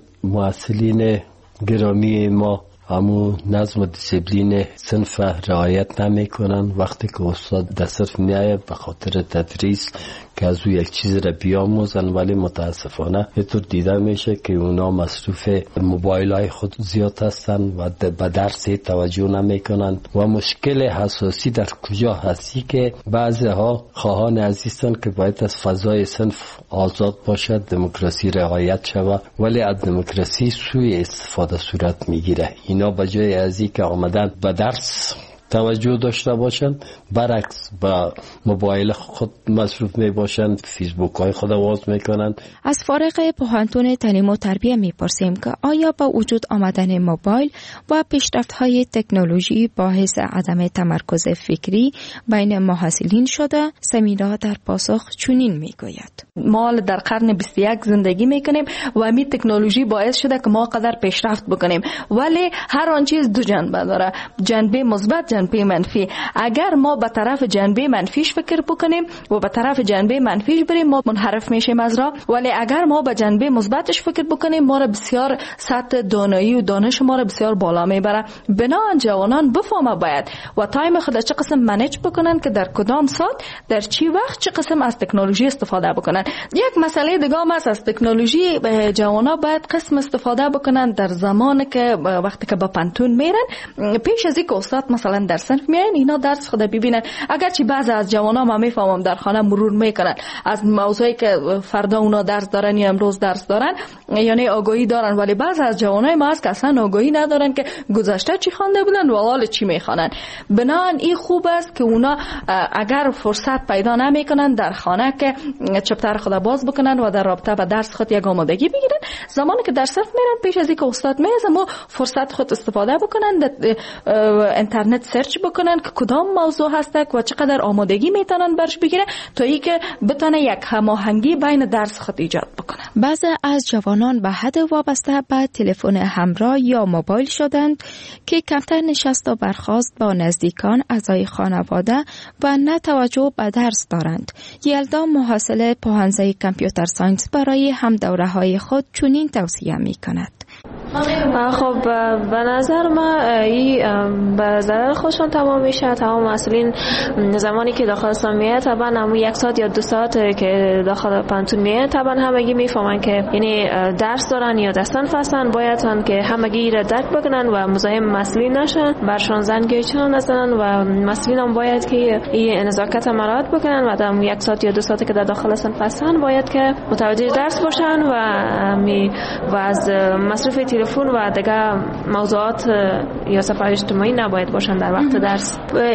محصلین گرامی ما همون نظم و دیسیپلین صنف رعایت نمی کنن. وقتی که استاد در صنف می آید به خاطر تدریس که از او یک چیز را بیاموزن، ولی متاسفانه اینطور دیده میشه که اونا مصروف موبایل های خود زیاد هستن و به درس توجه نمی کنن و مشکل حساسی در کجا هستی که بعضی ها خواهان عزیزن که باید از فضای صنف آزاد باشد، دموکراسی رعایت شود، ولی از دموکراسی سوء استفاده صورت میگیره. اینا بجای از این که آمدن به درس توجه داشته باشن، برعکس با موبایل خود مصروف می باشن، فیسبوک های خود باز میکنن. از فارغ پوهنتون تعلیم و تربیت میپرسیم که آیا با وجود آمدن موبایل و پیشرفت های تکنولوژی باعث عدم تمرکز فکری بین محصلین شده؟ سمیرا در پاسخ چنین میگوید: ما در قرن 21 زندگی میکنیم و همین تکنولوژی باعث شده که ما قدر پیشرفت بکنیم، ولی هر آن چیز دو جنبه داره، جنبه مثبت، جنبه منفی. اگر ما به طرف جنبه منفیش فکر بکنیم و به طرف جنبه منفیش بریم ما منحرف میشیم از راه، ولی اگر ما به جنبه مثبتش فکر بکنیم ما را بسیار سطح دانایی و دانش ما را بسیار بالا میبره. بنابراین جوانان بفهمه باید و تایم خود چه قسم منیج بکنن که در کدام ساعت در چی وقت چه قسم از تکنولوژی استفاده بکنن. یک مسئله دیگه هم از تکنولوژی جوانا باید قسم استفاده بکنن در زمان که وقتی که به پانتون میرن، پیش از اینکه استاد مثلا در صنف میاین اینا درس خود ببینن. اگرچه بعضی از جوانا ما میفهمم در خانه مرور میکنن از موضوعی که فردا اونا درس دارن یا امروز درس دارن، یعنی آگاهی دارن، ولی بعضی از جوانای ما هست که اصلا آگاهی ندارن که گذشته چی خوانده بودن و حال چی میخوانن. بنابراین این خوب است که اونا اگر فرصت پیدا نمیکنن در خانه که چپتر خود باز بکنن و در رابطه با درس خود یک آمادگی بگیرن. زمانی که در صف میرن پیش از اینکه استاد میزه ما فرصت خود استفاده بکنن، در اینترنت سرچ بکنن که کدام موضوع هست و چقدر آمادگی میتونن برش بگیره تا اینکه بتونه یک هماهنگی بین درس خود ایجاد بکنن. بعضی از جوانان به حد وابسته به تلفن همراه یا موبایل شدند که کمتر نشست و برخاست با نزدیکان، اعضای خانواده و نه توجه به درس دارند. یلدا محصل پوهنځی کامپیوتر ساینس برای هم دوره‌های خود چنین توصیه می‌کند. خب به نظر من این به ضرر خودشون تمام میشه. تمام مسئولین زمانی که داخل سامیه طبعا همون 1 ساعت یا 2 ساعت که داخل پانتون میه طبعا همگی میفهمن که یعنی درس دارن یا دستان فستن، باید که همگی را درک بکنن و مزاحم مسئولین نشن، برشان زنگیچان نزنن و مسئولین هم باید که این نزاکت مراعات بکنن و در 1 ساعت یا 2 ساعت که در داخل صنف هستن باید که متوجه درس باشن و از مصرف تلفن و دیگه موضوعات یا صفحه اجتماعی نباید باشن در وقت درس.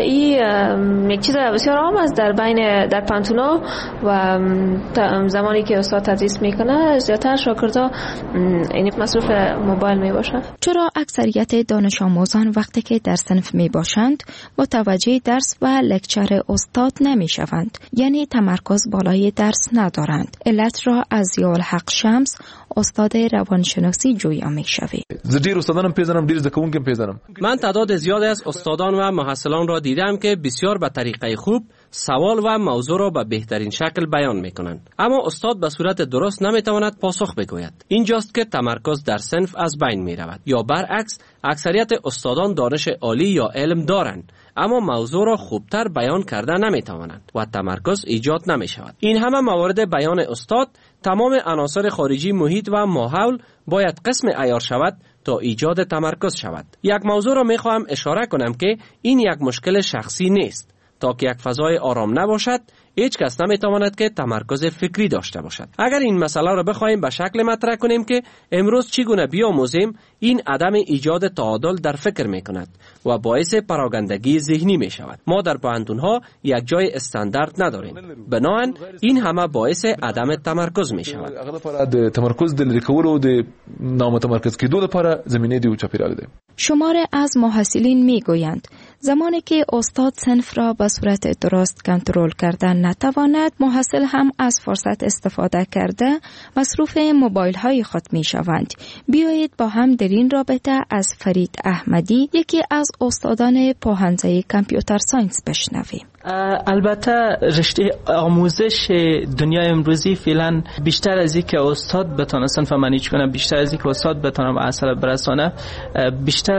این یک چیز بسیار عام است در پانتونا و زمانی که استاد تدریس میکنه زیادتر شاگردا این مصروف موبایل میباشن. چرا اکثریت دانش آموزان وقتی که در صنف میباشند متوجه درس و لکچر استاد نمیشوند، یعنی تمرکز بالای درس ندارند؟ علت را از ضیاءالحق شمس استاد روانشناسی جویا میشوی. ډیر استادانم پیژنم، ډیر زکونکم پیژنم. من تعداد زیادی از استادان و محصلان را دیدم که بسیار به طریقه خوب سوال و موضوع را به بهترین شکل بیان میکنند، اما استاد به صورت درست نمیتواند پاسخ بگوید. اینجاست که تمرکز در صنف از بین میرود. یا برعکس اکثریت استادان دانش عالی یا علم دارند اما موضوع را خوبتر بیان کرده نمیتوانند و تمرکز ایجاد نمیشود. این همه موارد بیان استاد تمام عناصر خارجی محیط و ماحول باید قسم عیار شود تا ایجاد تمرکز شود. یک موضوع را میخواهم اشاره کنم که این یک مشکل شخصی نیست. تا که یک فضای آرام نباشد هیچ کس نمیتواند که تمرکز فکری داشته باشد. اگر این مسئله را بخوایم به شکل مطرح کنیم که امروز چگونه بیاموزیم، این عدم ایجاد تعادل در فکر میکند و باعث پراگندگی ذهنی می شود. ما در پوهنتون‌ها یک جای استاندارد نداریم، بنابراین این همه باعث عدم تمرکز می شود. د تمرکز د لري کولو د نامتمرکز کېدو لپاره زمینه دی او چاپیریال دی. شماره از محصلین میگویند زمانی که استاد صنف را به صورت درست کنترل کردن نتواند، محصل هم از فرصت استفاده کرده مصروف موبایل های خود می شوند. بیایید با هم در این رابطه از فرید احمدی، یکی از استادان پوهنځی کامپیوتر ساینس بشنویم. البته رشته آموزش دنیای امروزی فعلا بیشتر از اینکه استاد بتونه صنف منیج کنه، بیشتر از اینکه استاد بتونه به اثر برسانه، بیشتر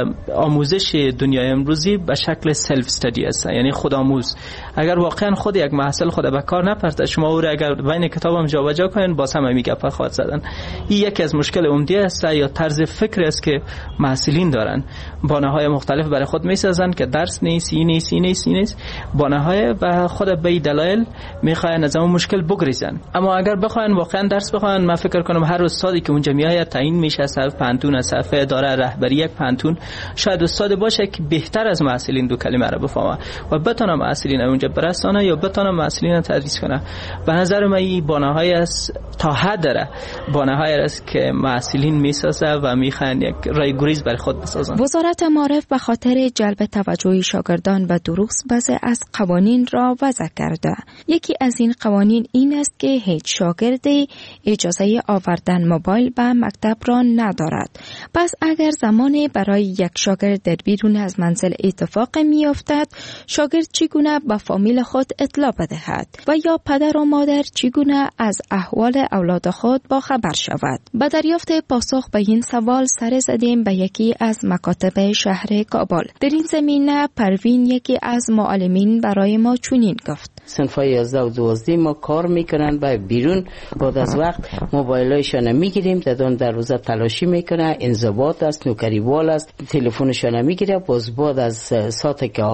آموزش دنیای امروزی به شکل سلف استادی است، یعنی خودآموز. اگر واقعا خود یک محصل خود به کار نپرته، شما او را اگر بین کتابم جابجا کنین باز هم میگه خواهد زدن. این یکی از مشکل عمده است یا طرز فکر است که محصلین دارن، بانه‌های مختلف برای خود میسازن که درس نیست، این نیست بانه‌های و خود به دلایل میخواین از اون مشکل بگریزن. اما اگر بخواین واقعا درس بخواین، من فکر کنم هر استادی که اونجا میاد تعیین میشه، صف پانتون، صف اداره، رهبری یک پانتون، شاید استاد باشه که بهتر از محصلین دو کلمه رو بفهمه و بتونه محصلین اونجا برسانه یا بتونه محصلین تدریس کنه. به نظر من این بانه‌های است تا حد داره، بانه‌های است که محصلین میسازه و میخواین یک رای گریز برای خود بسازن. وزارت معارف به خاطر جلب توجه شاگردان به دروس بعضی از قوانین را وضع کرده. یکی از این قوانین این است که هیچ شاگردی اجازه آوردن موبایل به مکتب را ندارد. پس اگر زمانی برای یک شاگرد در بیرون از منزل اتفاق میافتد، شاگرد چگونه به فامیل خود اطلاع بدهد و یا پدر و مادر چگونه از احوال اولاد خود باخبر شود؟ به دریافت پاسخ به این سوال سر زدیم به یکی از مکاتب شهر کابل. در این زمینه پروین یکی از معلمین برای ما چنین گفت: صنفای 11 و 12 ما کار میکنن با بیرون، بعد از وقت موبایلایشان میگیریم، دادن در روزا تلاشی میکنه، انضباط است، نوکریوال است، تلفنشان میگیره، باز بعد از ساعت که آخر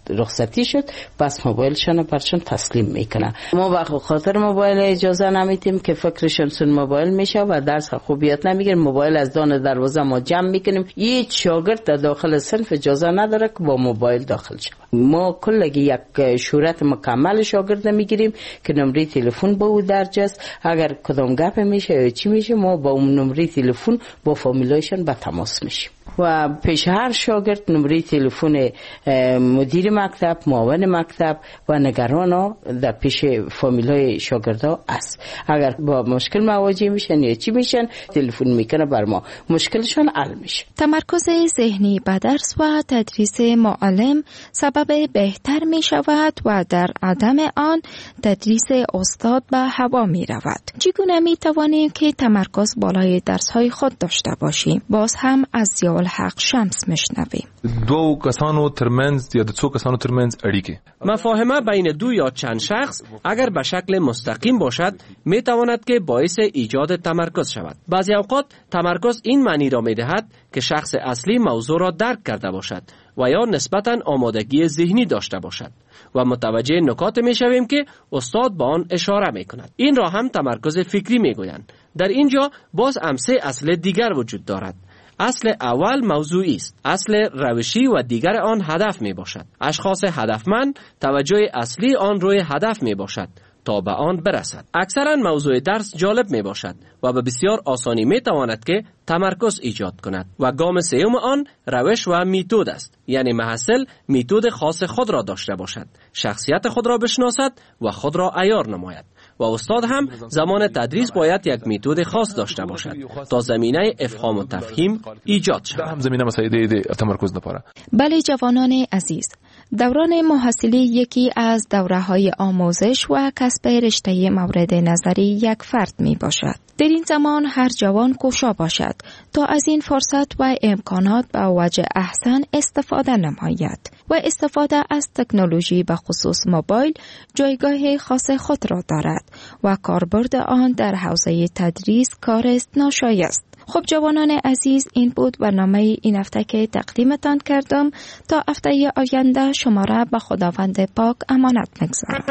رخصتی شد پس موبایلشان برشان تسلیم میکنه. ما به خاطر موبایل اجازه نمیدیم که فکرشون سن موبایل میشه و درس خوب یاد نمیگیرن. موبایل از دان دروازه ما جمع میکنیم. هیچ شاگرد در داخل صنف اجازه نداره که با موبایل داخل شود. ما کلگی یک شورت مکمل شاگرد میگیریم که نمره تلفن با او درج است. اگر کدام گپ میشه یا چی میشه ما با اون نمره تلفن با فامیلایشان به تماس میشیم و پیش هر شاگرد نمره تلفن مدیر مکتب، معاون مکتب و نگران در پیش فامیلای شاگردا است. اگر با مشکل مواجه میشن یا چی میشن تلفن میکنه بر ما، مشکلشون حل میشه. تمرکز ذهنی به درس و تدریس معلم سبب بهتر میشود و در عدم آن تدریس استاد به هوا میرود. چگونه میتوانیم که تمرکز بالای درس های خود داشته باشیم؟ باز هم از ضیاءالحق شمس میشنویم. دو کسانو ترمنز یا دو کسانو ترمنز اړیکې مفاهمه بین دو یا چند شخص اگر به شکل مستقیم باشد می تواند که باعث ایجاد تمرکز شود. بعضی اوقات تمرکز این معنی را می دهد که شخص اصلی موضوع را درک کرده باشد و یا نسبتاً آمادگی ذهنی داشته باشد و متوجه نکات می شویم که استاد با آن اشاره می کند. این را هم تمرکز فکری می گویند. در اینجا باز هم سه اصل دیگر وجود دارد. اصل اول موضوعی است، اصل روشی و دیگر آن هدف می باشد. اشخاص هدفمند توجه اصلی آن روی هدف می باشد تا به آن برسد. اکثرا موضوع درس جالب می باشد و به بسیار آسانی می تواند که تمرکز ایجاد کند و گام سوم آن روش و میتود است، یعنی محصل میتود خاص خود را داشته باشد، شخصیت خود را بشناسد و خود را عیار نماید و استاد هم زمان تدریس باید یک میتود خاص داشته باشد تا زمینه افهام و تفهیم ایجاد شود. هم زمینه مساعده تمرکز نپاره. بله جوانان عزیز، دوران محصلی یکی از دوره‌های آموزش و کسب رشته مورد نظری یک فرد می باشد. در این زمان هر جوان کوشا باشد تا از این فرصت و امکانات به وجه احسن استفاده نماید و استفاده از تکنولوژی به خصوص موبایل جایگاه خاص خود را دارد و کاربرد آن در حوزه تدریس کار است ناشایست. خب جوانان عزیز، این بود برنامه این هفته که تقدیمتان کردم. تا هفته آینده شما را به خداوند پاک امانت می‌گذارم.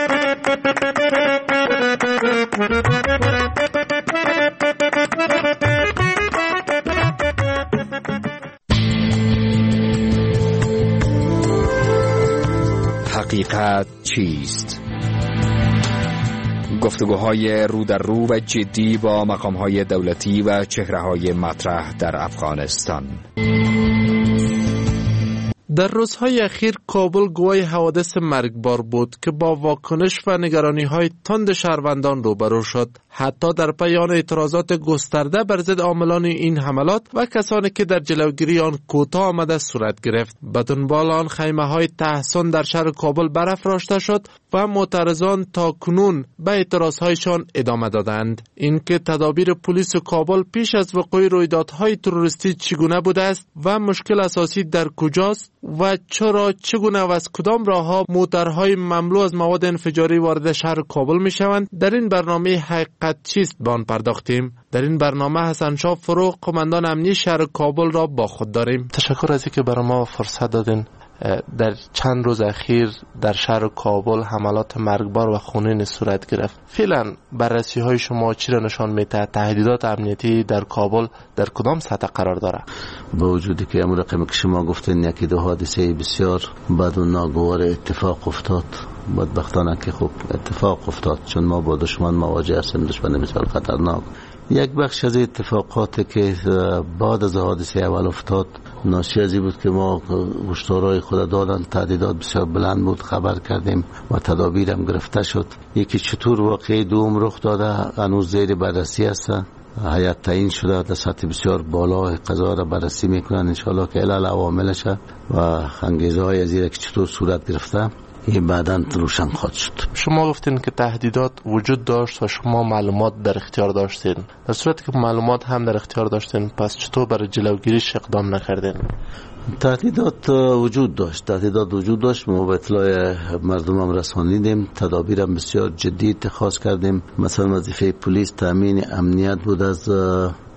حقیقت چیست؟ گفتگوهای رو در رو و جدی با مقام‌های دولتی و چهره‌های مطرح در افغانستان. در روزهای اخیر کابل گواه حوادث مرگبار بود که با واکنش و نگرانی‌های تند شهروندان روبرو شد. حتی در پی آن اعتراضات گسترده بر ضد عاملان این حملات و کسانی که در جلوگیری آن کوتاه آمده صورت گرفت. به دنبال آن خیمه‌های تحصن در شهر کابل برافراشته شد و معترضان تا کنون به اعتراضهایشان ادامه دادند. اینکه تدابیر پلیس کابل پیش از وقوع رویدادهای تروریستی چگونه بوده است و مشکل اساسی در کجاست و چرا، چگونه و از کدام راه‌ها موترهای مملو از مواد انفجاری وارد شهر کابل می‌شوند، در این برنامه حقیقت چیست به آن پرداختیم. در این برنامه حسن شاه فروغ، قماندان امنی شهر کابل را با خود داریم. تشکر از اینکه برای ما فرصت دادین. در چند روز اخیر در شهر کابل حملات مرگبار و خونین صورت گرفت. فعلا بررسی های شما چی را نشان میده؟ تهدیدات امنیتی در کابل در کدام سطح قرار داره؟ با وجودی که امروز رقمی که شما گفتین یکی دو حادثه بسیار بد و ناگوار اتفاق افتاد، بدبختانه که خب اتفاق افتاد چون ما با دشمن مواجه هستیم، دشمن بسیار خطرناک. یک بخش از اتفاقاتی که بعد از حادثه اول افتاد ناشی از این بود که ما هشدارهای خود دادن، تهدیدات بسیار بلند بود، خبر کردیم و تدابیر هم گرفته شد. یکی چطور واقعی دوم رخ داده هنوز زیر بررسی است. هیئت تعیین شده در سطح بسیار بالا قضا را بررسی میکنن انشالله که علل عواملش و انگیزه های از این که چطور صورت گرفته این بعداً روشن خواهد شد. شما گفتین که تهدیدات وجود داشت و شما معلومات در اختیار داشتین. در صورتی که معلومات هم در اختیار داشتین پس چطور برای جلوگیریش اقدام نکردین؟ تهدیدات وجود داشت. ما به اطلاع مردم هم رسانیدیم، تدابیر هم بسیار جدی اتخاذ کردیم. مثلا وظیفه پلیس تامین امنیت بود از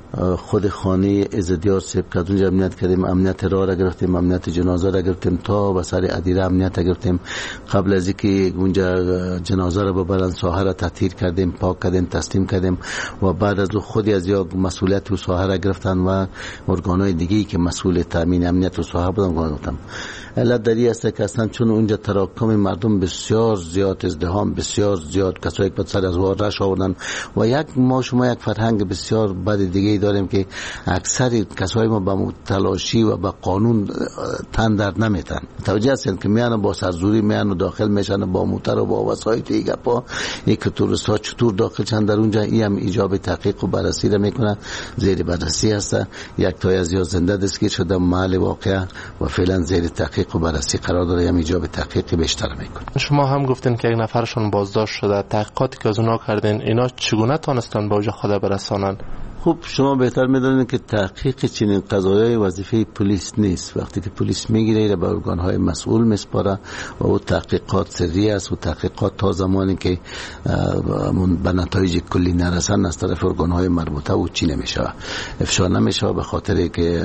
خود خانه عزدیار سیب کرد، اونجا امنیت کردیم، امنیت راه را گرفتیم، امنیت جنازه را گرفتیم، تا به سر ادیره امنیت گرفتیم. قبل از اینکه اونجا جنازه را ببرن ساحه را تطهیر کردیم، پاک کردیم، تسلیم کردیم و بعد از خودی از یا مسئولیت و ساحه را گرفتن و ارگان‌های دیگه‌ای که مسئول تامین امنیت و ساحه بودن گفتم. علت دری است که اصلا چون اونجا تراکم مردم بسیار زیاد، ازدحام بسیار زیاد، کسایی که سر از وار رش آوردن و ما شما یک فرهنگ بسیار بد دیگه داریم که اکثر کسایی ما با تلاشی و با قانون تن در نمیتن. توجه هستین که میان با سرزوری میان داخل میشن با موتر و با وسایل دیگه پا یک توریست ها چطور داخل چند در اونجا، این هم ایجاب تحقیق و بررسی را میکنه، زیر بررسی هست. یک تای از یا زنده دستگیر شده محل واقع و فعلا زیر تحقیق و بررسی قرار داره، هم ایجاب تحقیق بیشتر میکنه. شما هم گفتین که یک نفرشون بازداشت شده، تحقیقاتی که از اونها کردین اینا چگونه تونستن به اوج خود برسانن؟ خب شما بهتر میدونید که تحقیق چنین قضایای وظیفه پلیس نیست. وقتی که پلیس میگیره ایره به ارگان‌های مسئول میسپاره و او تحقیقات سری است و تحقیقات تا زمانی که به نتایج کلی نرسن از طرف ارگان‌های مربوطه و چی نمیشه، افشا نمیشه، به خاطر که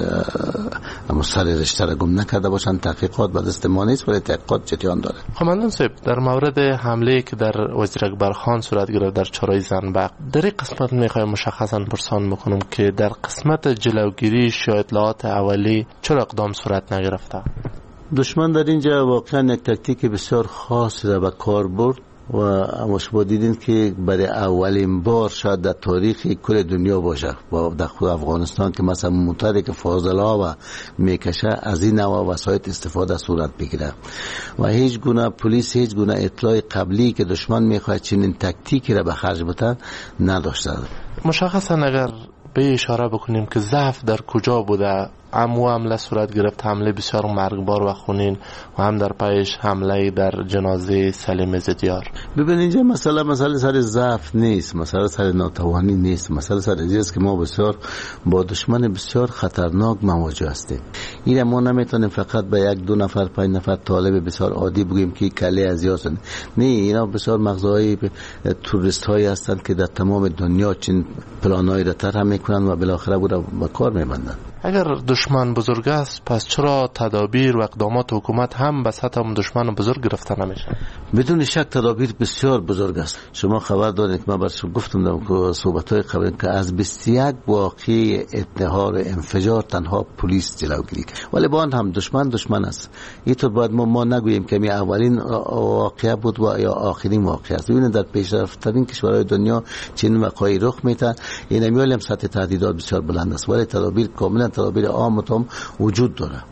سر رشته را گم نکرده باشن. تحقیقات به دست ما نیست ولی تحقیقات جریان داره. قماندان صاحب، در مورد حمله که در وزیر اکبر خان صورت گرفت در چرای زنبق، در این قسمت میخوایم مشخصا پرسان میکنم که در قسمت جلوگیریش یا اطلاعات اولی چرا اقدام صورت نگرفته؟ دشمن در اینجا واقعا یک تاکتیک بسیار خاص را به کار برد و اما شما دیدین که برای اولین بار شاید در تاریخ کل دنیا باشه و در خود افغانستان که مثلا موتری که فاضلا و میکشه از این نوع وسایل استفاده صورت بگیره و هیچ گونه پلیس هیچ گونه اطلاع قبلی که دشمن میخواد چنین تاکتیکی را به خرج بده نداشته. مشخصا اگر به اشاره بکنیم که ضعف در کجا بوده؟ حمله صورت گرفت، حمله بسیار مرگبار و خونین و هم در پیش حمله در جنازه سلیم عزدیار. ببین اینجا مسئله سر ضعف نیست، مسئله سر ناتوانی نیست، مسئله سر است که ما بسیار با دشمن بسیار خطرناک مواجه هستیم. این ما نمیتونیم فقط به یک دو نفر پنج نفر طالب بسیار عادی بگیم که کله از یاسن. نه، اینا بسیار مغزای توریست هایی هستند که در تمام دنیا چین پلانای را طرح میکنن و بالاخره او را به کار میبندن. اگر دشمن بزرگ است پس چرا تدابیر و اقدامات حکومت هم به سطح دشمن بزرگ گرفته نمیشه؟ بدون شک تدابیر بسیار بزرگ است. شما خبر دارید که من براتون گفتم در صحبت‌های قبل که از 21 واقعه انتحار انفجار تنها پلیس جلوگیری کرد، ولی با آن هم دشمن است. اینطور باید ما نگوییم که می اولین واقعه بود و یا آخرین واقعه است. ببینید در پیشرفت‌ترین کشورهای دنیا چنین وقایعی رخ میده. این میگم سطح تهدیدات بسیار بلند است ولی تدابیر کاملا تدابیر عام هم وجود داره.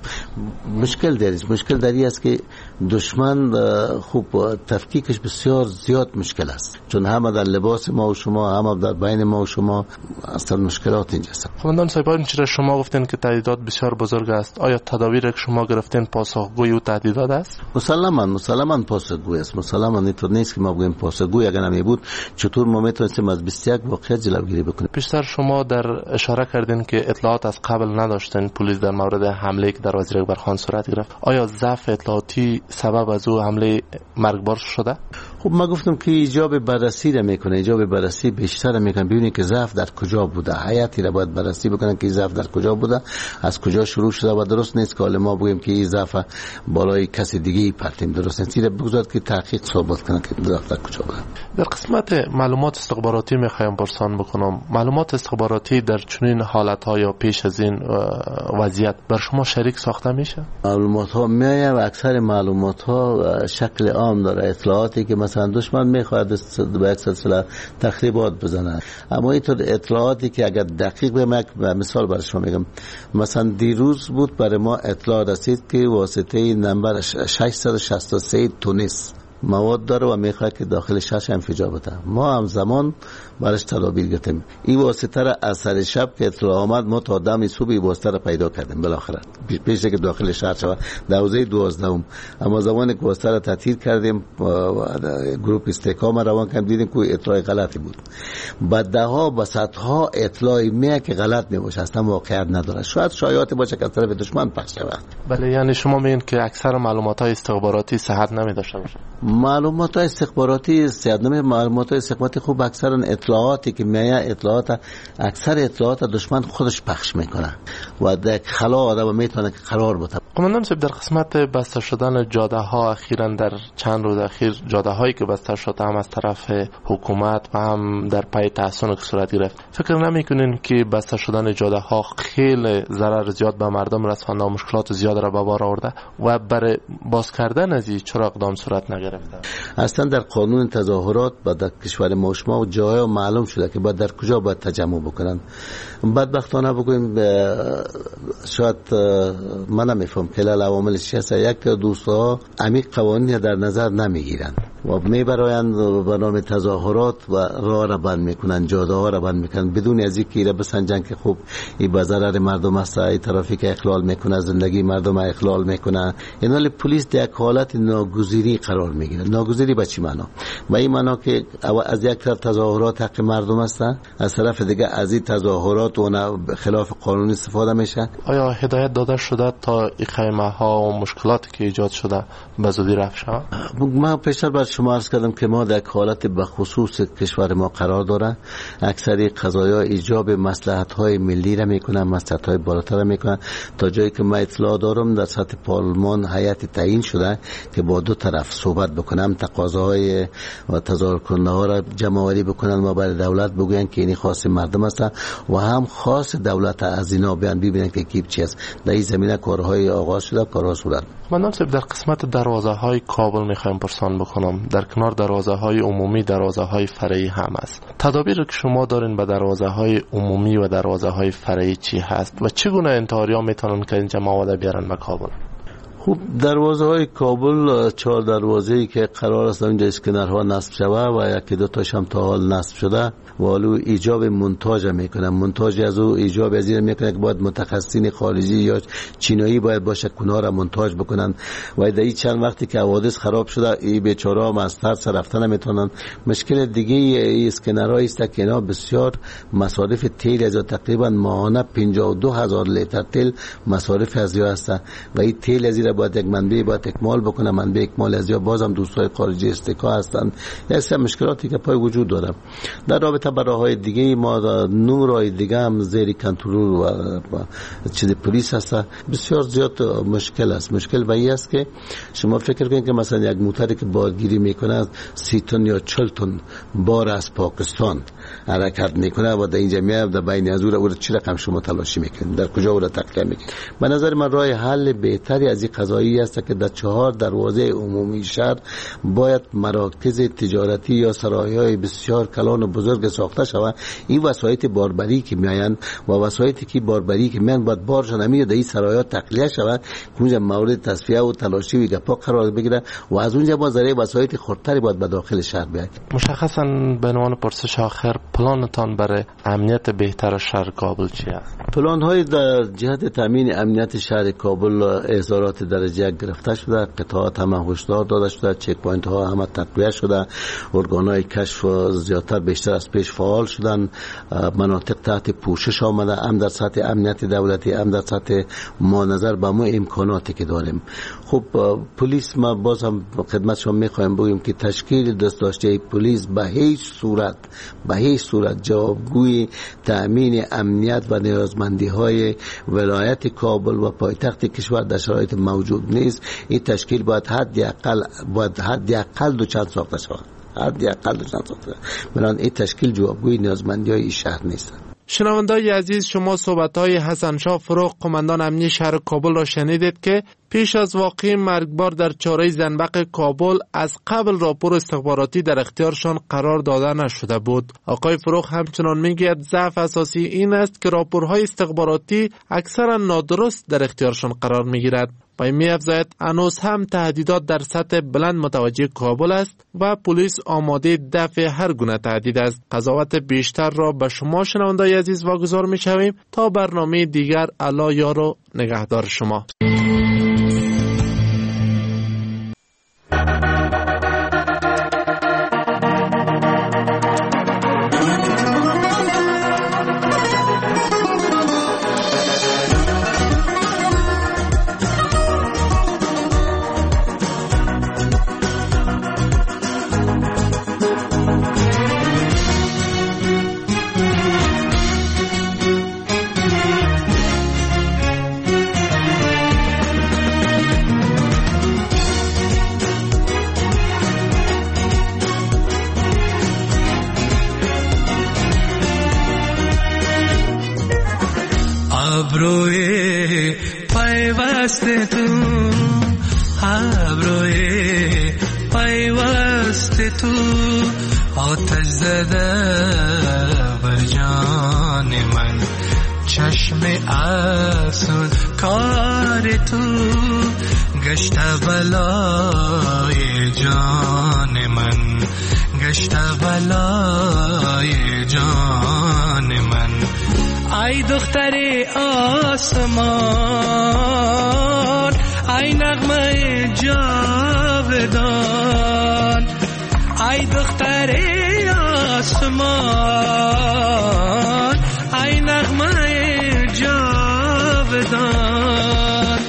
مشکل داری است که دشمن خوب تفکیکش بسیار زیاد مشکل است، چون هم در لباس ما و شما هم در بین ما و شما اصلا مشکلات اینجا است. قماندان صاحب، چرا شما گفتین که تهدیدات بسیار بزرگ است؟ آیا تدابیری که شما گرفتین پاسخگوی او تهدیدات است؟ مسلما پاسخگوی است. مسلما اینطور نیست که ما بگیم پاسخگوی اگر نمی بود چطور ما میتونستیم از 21 واقعه جلوگیری بکنیم. پیشتر شما در اشاره کردین که اطلاعات از قبل نداشتن پلیس در مورد حمله که در وزیر اکبر خان صورت گرفت. آیا ضعف اطلاعاتی سبب از او حمله مرگبار شده؟ خب ما گفتم که ایجاب بررسی را میکنه، ایجاب بررسی بیشتر میکنه، ببینید که ضعف در کجا بوده، حیاتی را باید بررسی بکنن که ضعف در کجا بوده، از کجا شروع شده و درست نیست که ما بگیم که این ضعف بالای کسی دیگه پرتیم. درست نیست، بگذار که تحقیق ثابت کنه که ضعف در کجا بوده. در قسمت معلومات استخباراتی میخوایم پرسان بکنم، معلومات استخباراتی در چنین حالت‌ها یا پیش از این وضعیت بر شما شریک ساخته میشه؟ معلومات ها میایه و اکثر معلومات ها شکل عام داره، اطلاعاتی که مثلا دشمن میخواد به یک سلسله تخریبات بزنه، اما اینطور اطلاعاتی که اگر دقیق به مثال برای شما میگم، مثلا دیروز بود برای ما اطلاع رسید که واسطه نمبر 663 تونس مواد داره و میخواد که داخل شهر انفجار بده. ما هم زمان برش تدابیر گرفتیم. این واسطه را از سر شب که اطلاع آمد ما تا دم صبح این واسطه را پیدا کردیم بالاخره پیش که داخل شهر شود 12 اما زمانی که واسطه را تطهیر کردیم گروه استحکام روان کردیم دیدیم که اطلاع غلطی بود. بعدها با صدها اطلاع میاد که غلط میباشه، اصلا واقعیت نداره، شاید شایعاتی باشه که از طرف دشمن پخش شود. بله، یعنی شما میگین که اکثر معلومات‌های استخباراتی صحت نمی‌داشته باشه. معلومات استخباراتی معلومات استخباراتی خوب اکثرا اطلاعاتی که میاد اکثر اطلاعات دشمن خودش پخش میکنه و در خلا آدم میتونه که قرار بده. قماندان صاحب، در قسمت بسته شدن جاده ها اخیراً در چند روز اخیر جاده هایی که بسته شده هم از طرف حکومت و هم در پای تحسن که صورت گرفت، فکر نمیکنین که بسته شدن جاده ها خیلی ضرر زیاد به مردم رسانده و مشکلات زیاد را به بار آورده و برای باز کردن از این چرا اقدام صورت نگرفته؟ اصلا در قانون تظاهرات و در کشور ما شما جای معلوم شده که بعد در کجا باید تجمع بکنن. بدبختانه بگویم شاید من نمیفهم که عواملش هست، یک تا دوستا عمیق قوانین در نظر نمیگیرن و میبراین به نام تظاهرات و راه را بند میکنن، جاده ها را بند میکنن بدون از اینکه را بسنجن که خوب این به ضرر مردم است، این ترافیک اخلال میکنه، زندگی مردم اخلال میکنه. این حال پلیس در حالت ناگزیری قرار میگیره. ناگزیری به چی معنا؟ به این معنا که از یک طرف تظاهرات حق مردم است، از طرف دیگه از این تظاهرات و خلاف قانون استفاده میشه. آیا هدایت داده شده تا این خیمه ها و مشکلاتی که ایجاد شده به زودی رفع شود؟ من پیشتر بر شما عرض کردم که ما در حالت به خصوص کشور ما قرار داره. اکثر قضایا ایجاب مصلحت های ملی را میکنن، مصلحت های بالاتر را میکنن. تا جایی که من اطلاع دارم در سطح پارلمان هیئت تعیین شده که با دو طرف صحبت بکنم، تقاضاهای و تظاهر کننده ها را جمع آوری بکنن و برای دولت بگوین که این خاص مردم است و هم خاص دولت از اینا بیان ببینن که کی چی است. در این زمینه کارهای آغاز شده، کارها صورت. من صاحب، در قسمت دروازه های کابل میخوایم پرسان بکنم. در کنار دروازه های عمومی دروازه های فرعی هم است. تدابیر که شما دارین به دروازه های عمومی و دروازه های فرعی چی هست و چگونه انتحاریا میتونن که اینجا مواد بیارن به کابل؟ خوب، دروازه های کابل 4 دروازه‌ای که قرار است اینجا اسکنرها نصب شود و یکی دو تاش هم تا حال نصب شده و حالا ایجاب مونتاژ میکنن. مونتاژ از او ایجاب از این میکنه که باید متخصصین خارجی یا چینایی باید باشه کنار را مونتاژ بکنن و در این چند وقتی که حوادث خراب شده این بیچاره هم از ترس رفتن نمیتونن. مشکل دیگه ای اسکنرها است که اینا بسیار مصارف تیل از تقریبا ماهانه 52,000 لیتر تیل مصارف از یا است و این تیل از باید یک منبع باید اکمال بکنه. منبع اکمال از یا بازم دوستای خارجی استکا هستن. یه مشکلاتی که پای وجود داره. در رابطه با راههای دیگه ما 9 راه دیگه هم زیر کنترل و چیز پلیس هست. بسیار زیاد مشکل است. مشکل به این است که شما فکر کنید که مثلا یک موتری که بارگیری میکنه 30 تن یا 40 تن بار از پاکستان حرکت میکنه و در اینجا میاد در بین از او چه رقم شما تلاشی میکنید، در کجا او را تقلیه میکنید؟ به نظر من راه حل بهتری از این قضایی است که در 4 دروازه عمومی شهر باید مراکز تجارتی یا سرایهای بسیار کلان و بزرگ ساخته شود. این وسایط باربری که میایند و وسایطی که باربری که میان باید بارش نمیاد در این سرایات تقلیه شود که اونجا مورد تصفیه و تلاشی و گپا قرار بگیره و از اونجا با ذریعه وسایط خردتری باید به داخل شهر بیاید. مشخصا به عنوان پرسش آخر، پلانتان برای امنیت بهتر شهر کابل چی است؟ پلان های در جهت تامین امنیت شهر کابل اظهارات درجه گرفته شده، قطعات هم هشدار داده شده، چک پوینت ها هم تقویه شده، ارگان های کشف زیادتر بیشتر از پیش فعال شدن، مناطق تحت پوشش آمده، هم در سطح امنیت دولتی هم در سطح ما نظر به ما امکاناتی که داریم. خب پلیس ما باز هم خدمت شما میخوایم بگیم که تشکیل دست داشته پلیس به هیچ صورت جوابگوی تامین امنیت و نیازمندی های ولایت کابل و پایتخت کشور در شرایط موجود نیست. این تشکیل باید حداقل دو چند ساخته شود. بنابراین این تشکیل جوابگوی نیازمندی های این شهر نیست. شنونده‌های عزیز، شما صحبت‌های حسن شاه فروغ، قماندان امنیه شهر کابل را شنیدید که پیش از واقعه مرگبار در چاره زنبق کابل از قبل راپور استخباراتی در اختیارشان قرار داده نشده بود. آقای فروغ همچنان میگوید ضعف اساسی این است که راپورهای استخباراتی اکثرا نادرست در اختیارشان قرار میگیرد. و می‌افزاید هنوز هم تهدیدات در سطح بلند متوجه کابل است و پلیس آماده دفع هر گونه تهدید است. قضاوت بیشتر را به شما شنونده‌های عزیز واگذار می‌شویم تا برنامه دیگر. الله یار و نگهدار شما. ابروی پیوست تو، ابروی پیوست تو، آتش زده بر جان من، چشم افسون کار تو، گشت بلای جان من، گشت بلای جان من. ای دختر آسمان، ای نغمه جاودان، ای دختر آسمان، ای نغمه جاودان.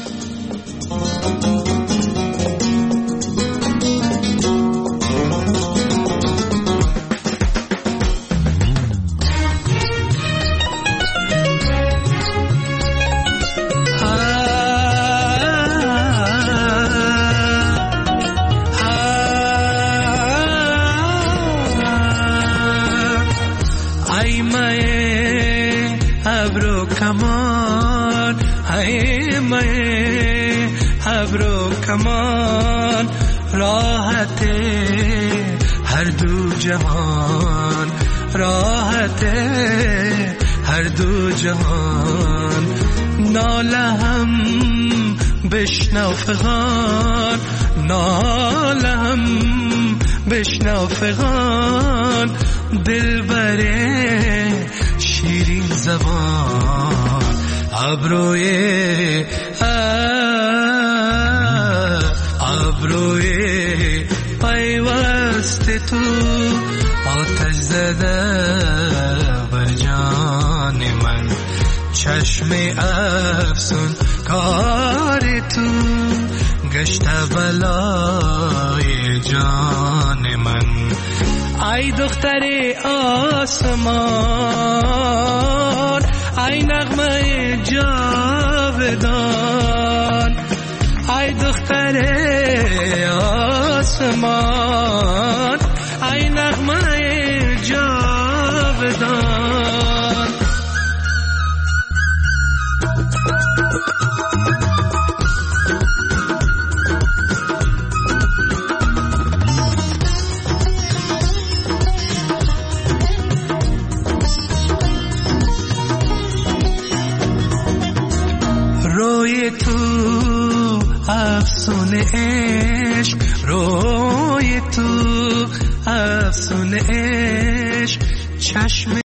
ابرو کمان راحت هر دو جهان، راحت هر دو جهان. ناله هم بشنو فغان، ناله هم بشنو فغان، دل بره شیرین زبان. ابروی ابروی پیوست تو، آتش زده بر جان من، چشم افسون کار تو، گشت بلای جان من. ای دختر آسمان، ای نغمه جاودان، ای دختر آسمان، ای نغمه جاودان. روی تو افسون عشق، روی تو افسون عشق، چشم